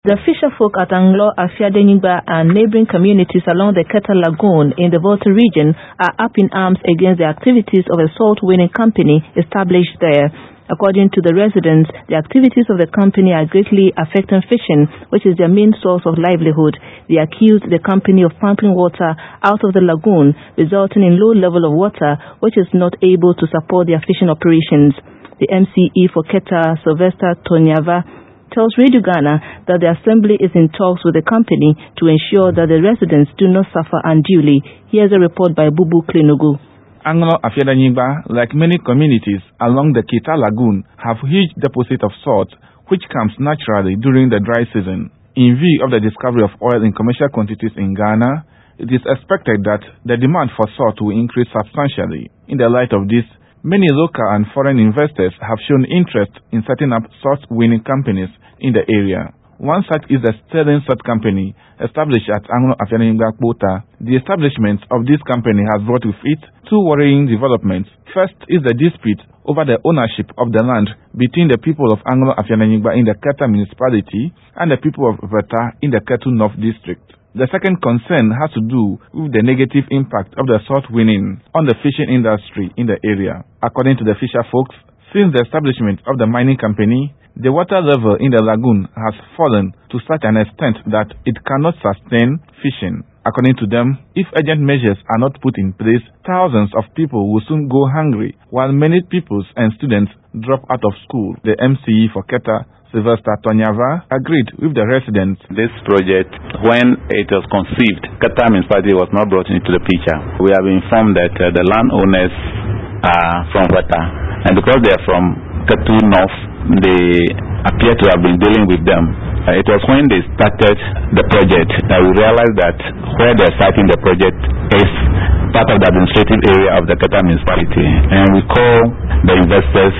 The fisherfolk at Anglo Afiadenigba and neighboring communities along the Keta Lagoon in the Volta region are up in arms against the activities of a salt-winning company established there. According to the residents, the activities of the company are greatly affecting fishing, which is their main source of livelihood. They accused the company of pumping water out of the lagoon, resulting in low level of water, which is not able to support their fishing operations. The MCE for Keta, Sylvester Tonyava, tells Radio Ghana that the assembly is in talks with the company to ensure that the residents do not suffer unduly. Here's a report by Bubu Klenugu. Anglo Afiadenigba, like many communities along the Keta Lagoon, have huge deposit of salt which comes naturally during the dry season. In view of the discovery of oil in commercial quantities in Ghana, it is expected that the demand for salt will increase substantially. In the light of this, many local and foreign investors have shown interest in setting up salt-winning companies in the area. One such is the Sterling Salt Company, established at Anglo Afiadenigba Kpota. The establishment of this company has brought with it two worrying developments. First is the dispute over the ownership of the land between the people of Anglo Afiadenigba in the Keta municipality and the people of Veta in the Ketu North district. The second concern has to do with the negative impact of the salt winning on the fishing industry in the area. According to the fisher folks, since the establishment of the mining company, the water level in the lagoon has fallen to such an extent that it cannot sustain fishing. According to them, if urgent measures are not put in place, thousands of people will soon go hungry, while many pupils and students drop out of school. The MCE for Keta, Sylvester Tonyava, agreed with the residents. This project, when it was conceived, Keta municipality was not brought into the picture. We have been informed that the landowners are from Veta, and because they are from Ketu North, they appear to have been dealing with them. It was when they started the project that we realized that where they're starting the project is part of the administrative area of the Keta municipality. And we call the investors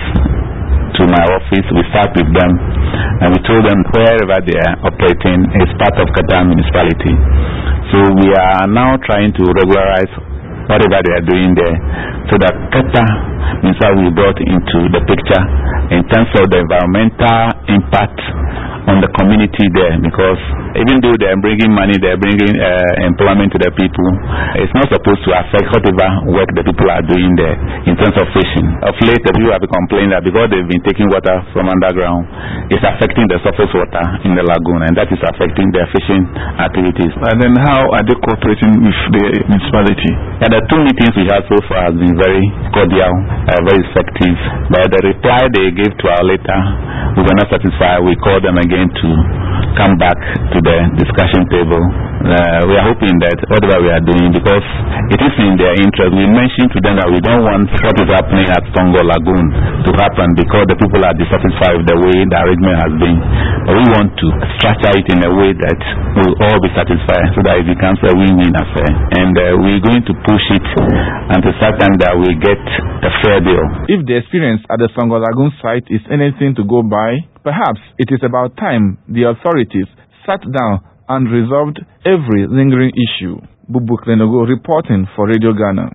to my office, we sat with them, and we told them wherever they are operating is part of Keta municipality. So we are now trying to regularize whatever they are doing there, so that Keta municipality will be brought into the picture in terms of the environmental impact on the community there, because even though they are bringing money, they are bringing employment to the people, it's not supposed to affect whatever work the people are doing there in terms of fishing. Of late, the people have been complaining that because they've been taking water from underground, it's affecting the surface water in the lagoon, and that is affecting their fishing activities. And then how are they cooperating with the municipality? And the two meetings we had so far have been very cordial, very effective, but the reply they gave to our letter, we were not satisfied. We called them again to come back to the discussion table. We are hoping that whatever we are doing, because it is in their interest, we mentioned to them that we don't want what is happening at Tongo Lagoon to happen, because the people are dissatisfied with the way the arrangement has been. But we want to structure it in a way that we'll all be satisfied, so that it becomes a win-win affair. And we're going to push it until such time that we get a fair deal. If the experience at the Tongo Lagoon site is anything to go by, perhaps it is about time the authorities sat down and resolved every lingering issue. Bubu Klenugu reporting for Radio Ghana.